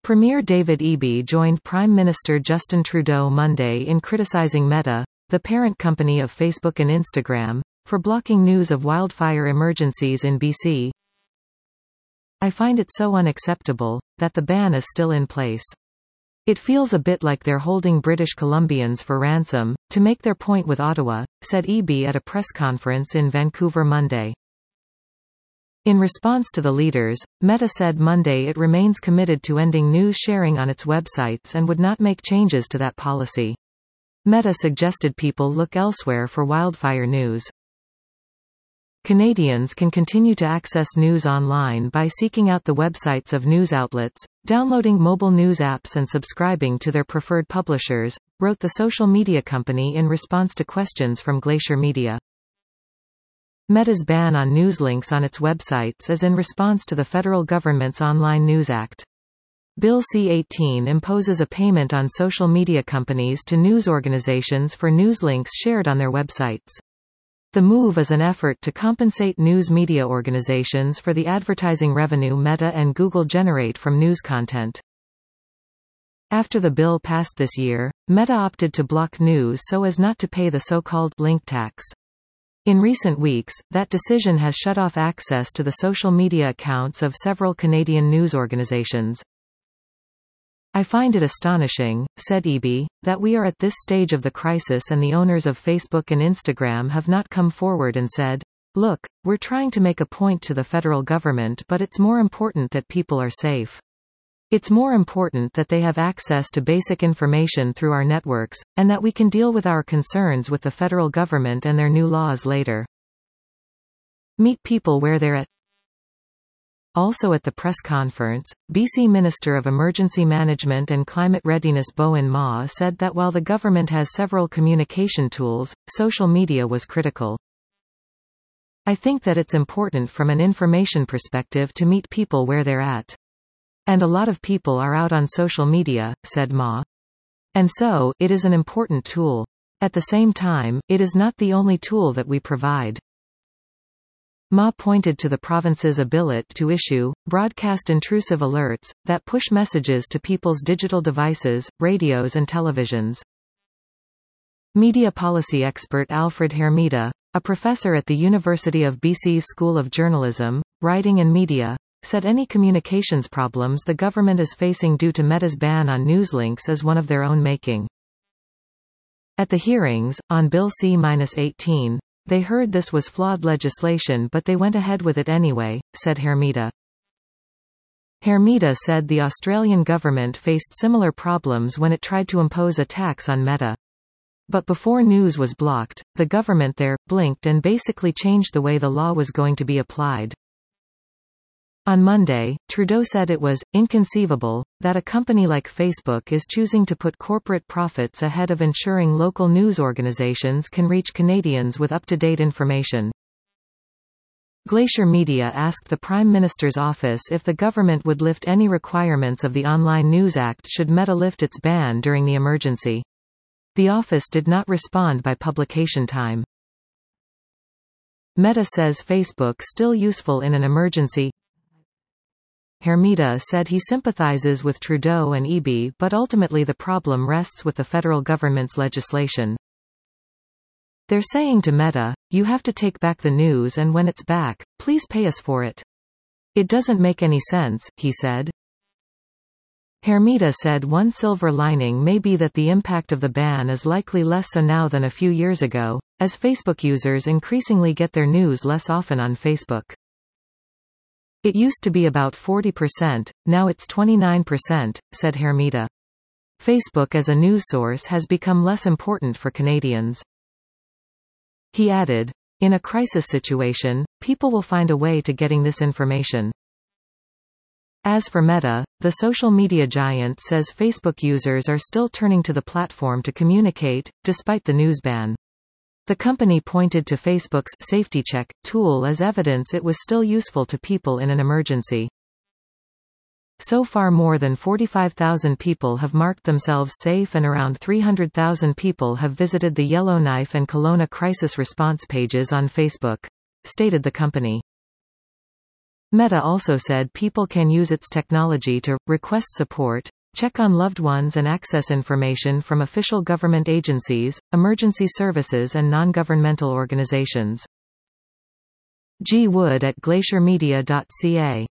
Premier David Eby joined Prime Minister Justin Trudeau Monday in criticizing Meta, the parent company of Facebook and Instagram, for blocking news of wildfire emergencies in BC. "I find it so unacceptable that the ban is still in place. It feels a bit like they're holding British Columbians for ransom, to make their point with Ottawa," said Eby at a press conference in Vancouver Monday. In response to the leaders, Meta said Monday it remains committed to ending news sharing on its websites and would not make changes to that policy. Meta suggested people look elsewhere for wildfire news. Canadians can continue to access news online by seeking out the websites of news outlets, downloading mobile news apps and subscribing to their preferred publishers, wrote the social media company in response to questions from Glacier Media. Meta's ban on news links on its websites is in response to the federal government's Online News Act. Bill C-18 imposes a payment on social media companies to news organizations for news links shared on their websites. The move is an effort to compensate news media organizations for the advertising revenue Meta and Google generate from news content. After the bill passed this year, Meta opted to block news so as not to pay the so-called link tax. In recent weeks, that decision has shut off access to the social media accounts of several Canadian news organizations. "I find it astonishing," said Eby, "that we are at this stage of the crisis and the owners of Facebook and Instagram have not come forward and said, 'Look, we're trying to make a point to the federal government, but it's more important that people are safe. It's more important that they have access to basic information through our networks, and that we can deal with our concerns with the federal government and their new laws later.'" Meet people where they're at. Also at the press conference, BC Minister of Emergency Management and Climate Readiness Bowen Ma said that while the government has several communication tools, social media was critical. "I think that it's important from an information perspective to meet people where they're at. And a lot of people are out on social media," said Ma. "And so, it is an important tool. At the same time, it is not the only tool that we provide." Ma pointed to the province's ability to issue, broadcast intrusive alerts, that push messages to people's digital devices, radios and televisions. Media policy expert Alfred Hermida, a professor at the University of BC's School of Journalism, Writing and Media, said any communications problems the government is facing due to Meta's ban on news links is one of their own making. At the hearings, on Bill C-18, they heard this was flawed legislation but they went ahead with it anyway, said Hermida. Hermida said the Australian government faced similar problems when it tried to impose a tax on Meta. But before news was blocked, the government there blinked and basically changed the way the law was going to be applied. On Monday, Trudeau said it was inconceivable that a company like Facebook is choosing to put corporate profits ahead of ensuring local news organizations can reach Canadians with up-to-date information. Glacier Media asked the Prime Minister's office if the government would lift any requirements of the Online News Act should Meta lift its ban during the emergency. The office did not respond by publication time. Meta says Facebook still useful in an emergency. Hermida said he sympathizes with Trudeau and Eby, but ultimately the problem rests with the federal government's legislation. They're saying to Meta, "You have to take back the news and when it's back, please pay us for it. It doesn't make any sense," he said. Hermida said one silver lining may be that the impact of the ban is likely less so now than a few years ago, as Facebook users increasingly get their news less often on Facebook. "It used to be about 40%, now it's 29%, said Hermida. Facebook as a news source has become less important for Canadians. He added, "In a crisis situation, people will find a way to getting this information." As for Meta, the social media giant says Facebook users are still turning to the platform to communicate, despite the news ban. The company pointed to Facebook's Safety Check tool as evidence it was still useful to people in an emergency. So far more than 45,000 people have marked themselves safe and around 300,000 people have visited the Yellowknife and Kelowna crisis response pages on Facebook, stated the company. Meta also said people can use its technology to request support, check on loved ones and access information from official government agencies, emergency services and non-governmental organizations. G. Wood at glaciermedia.ca